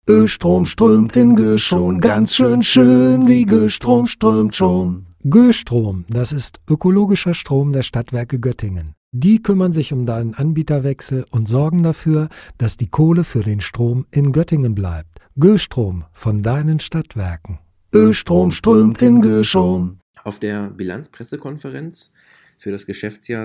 Östrom strömt in Göschon, ganz schön wie Göstrom strömt schon. Göstrom, das ist ökologischer Strom der Stadtwerke Göttingen. Die kümmern sich um deinen Anbieterwechsel und sorgen dafür, dass die Kohle für den Strom in Göttingen bleibt. Göstrom von deinen Stadtwerken. Östrom strömt in Göschon. Auf der Bilanzpressekonferenz für das Geschäftsjahr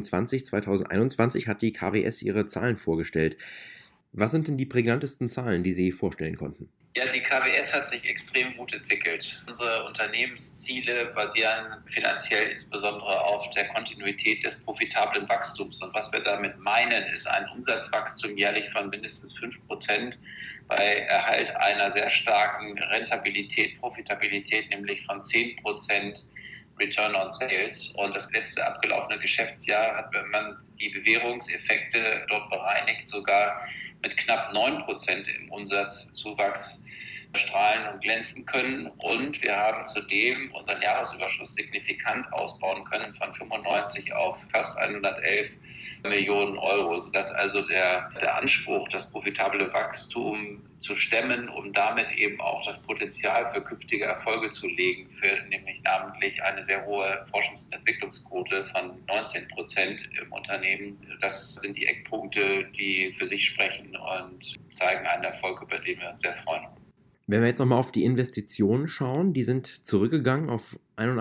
2020/2021 hat die KWS ihre Zahlen vorgestellt. Was sind denn die prägnantesten Zahlen, die Sie vorstellen konnten? Ja, die KWS hat sich extrem gut entwickelt. Unsere Unternehmensziele basieren finanziell insbesondere auf der Kontinuität des profitablen Wachstums. Und was wir damit meinen, ist ein Umsatzwachstum jährlich von mindestens 5% bei Erhalt einer sehr starken Rentabilität, Profitabilität, nämlich von 10% Return on Sales. Und das letzte abgelaufene Geschäftsjahr hat, wenn man die Bewährungseffekte dort bereinigt, sogar mit knapp 9% im Umsatzzuwachs strahlen und glänzen können. Und wir haben zudem unseren Jahresüberschuss signifikant ausbauen können von 95 auf fast 111 Millionen Euro, sodass also der Anspruch, das profitable Wachstum zu stemmen, um damit eben auch das Potenzial für künftige Erfolge zu legen, für nämlich namentlich eine sehr hohe Forschungs- und Entwicklungsquote von 19% im Unternehmen. Das sind die Eckpunkte, die für sich sprechen und zeigen einen Erfolg, über den wir uns sehr freuen. Wenn wir jetzt nochmal auf die Investitionen schauen, die sind zurückgegangen auf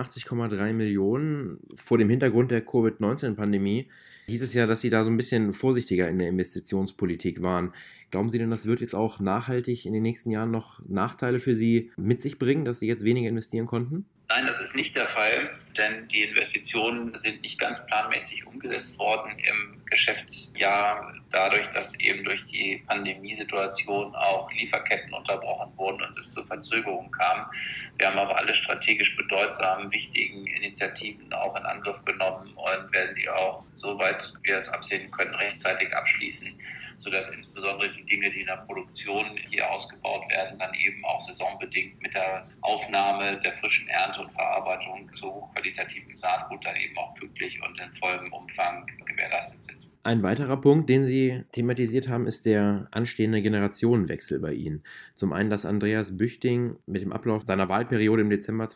81,3 Millionen. Vor dem Hintergrund der Covid-19-Pandemie hieß es ja, dass Sie da so ein bisschen vorsichtiger in der Investitionspolitik waren. Glauben Sie denn, das wird jetzt auch nachhaltig in den nächsten Jahren noch Nachteile für Sie mit sich bringen, dass Sie jetzt weniger investieren konnten? Nein, das ist nicht der Fall, denn die Investitionen sind nicht ganz planmäßig umgesetzt worden im Geschäftsjahr, dadurch, dass eben durch die Pandemiesituation auch Lieferketten unterbrochen wurden und es zu Verzögerungen kam. Wir haben aber alle strategisch bedeutsamen, wichtigen Initiativen auch in Angriff genommen und werden die auch, soweit wir es absehen können, rechtzeitig abschließen, sodass insbesondere die Dinge, die in der Produktion hier ausgebaut werden, dann eben auch saisonbedingt mit der Aufnahme der frischen Ernte und Verarbeitung zu hochqualitativen Saatgut dann eben auch pünktlich und in vollem Umfang gewährleistet sind. Ein weiterer Punkt, den Sie thematisiert haben, ist der anstehende Generationenwechsel bei Ihnen. Zum einen, dass Andreas Büchting mit dem Ablauf seiner Wahlperiode im Dezember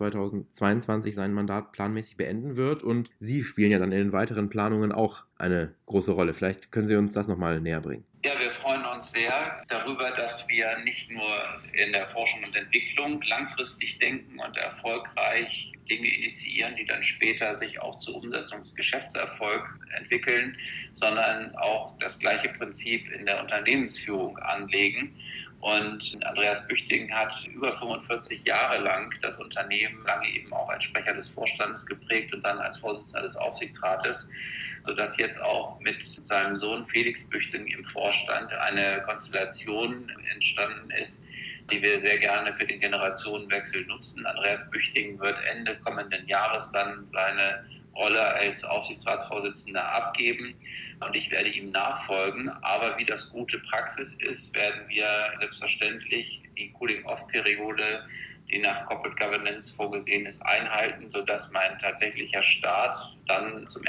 2022 sein Mandat planmäßig beenden wird und Sie spielen ja dann in den weiteren Planungen auch eine große Rolle. Vielleicht können Sie uns das nochmal näher bringen. Ja, wir freuen uns sehr darüber, dass wir nicht nur in der Forschung und Entwicklung langfristig denken und erfolgreich Dinge initiieren, die dann später sich auch zur Umsetzung des Geschäftserfolgs entwickeln, sondern auch das gleiche Prinzip in der Unternehmensführung anlegen. Und Andreas Büchting hat über 45 Jahre lang das Unternehmen lange eben auch als Sprecher des Vorstandes geprägt und dann als Vorsitzender des Aufsichtsrates, sodass jetzt auch mit seinem Sohn Felix Büchting im Vorstand eine Konstellation entstanden ist, die wir sehr gerne für den Generationenwechsel nutzen. Andreas Büchting wird Ende kommenden Jahres dann seine Rolle als Aufsichtsratsvorsitzender abgeben und ich werde ihm nachfolgen. Aber wie das gute Praxis ist, werden wir selbstverständlich die Cooling-Off-Periode, die nach Corporate Governance vorgesehen ist, einhalten, sodass mein tatsächlicher Start dann zum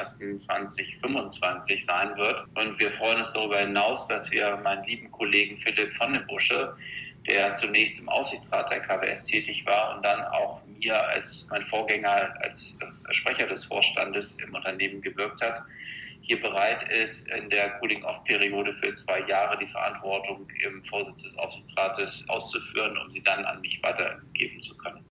01.01.2025 sein wird. Und wir freuen uns darüber hinaus, dass wir meinen lieben Kollegen Philipp von den Busche, der zunächst im Aufsichtsrat der KWS tätig war und dann auch mir als mein Vorgänger als Sprecher des Vorstandes im Unternehmen gewirkt hat, hier bereit ist, in der Cooling-Off-Periode für 2 Jahre die Verantwortung im Vorsitz des Aufsichtsrates auszuführen, um sie dann an mich weitergeben zu können.